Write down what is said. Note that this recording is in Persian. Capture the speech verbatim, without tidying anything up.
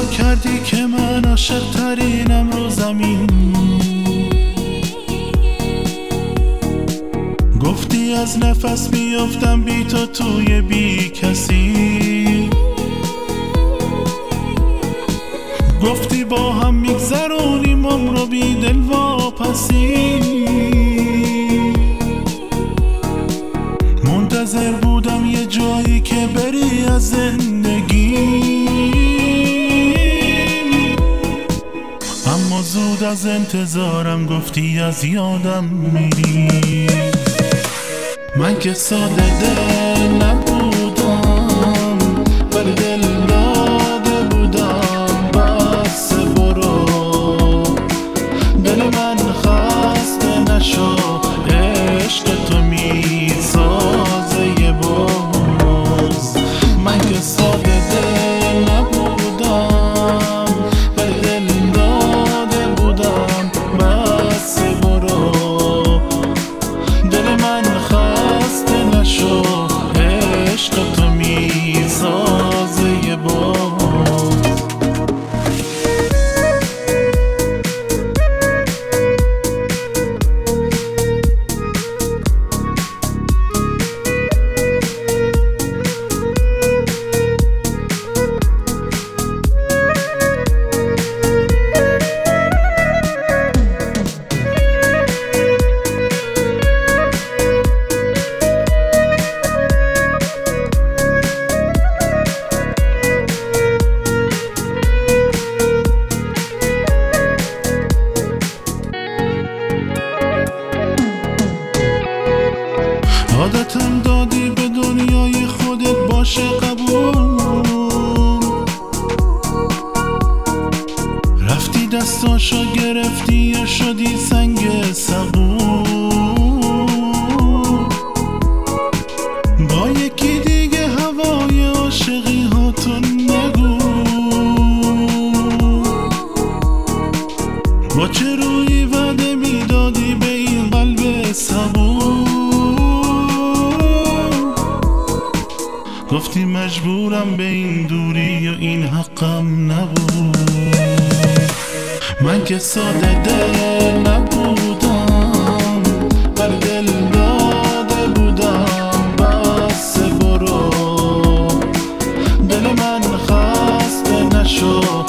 کردی که من عاشق ترینم رو زمین. گفتی از نفس بیافتم بی تو توی بی کسی. گفتی با هم میگذرونیم عمرو بی دل واپسی. منتظر بودم یه جایی که بری از زندگی، اما زود از انتظارم گفتی از یادم میری. من که ساده دل نبودم ولی دل داده بودم. بس برو دل من خسته نشو، عشق تو میسازه یه باز. من که ساده دل نبودم ولی دل داده بودم. بس برو دل من خسته نشو، عشق تو میسازه یه باز. عادتم دادی به دنیای خودت باشه قبول. رفتی دستاشو گرفتی یا شدی سنگ صبور. با یکی دیگه هوای عاشقی هاتون نگو. با چه روی وعده میدادی به این قلب صبور. گفتی مجبورم به این دوری و این حقم نبود. من که ساده دل نبودم ولی دل داده بودم. بس برو دل من خسته نشو،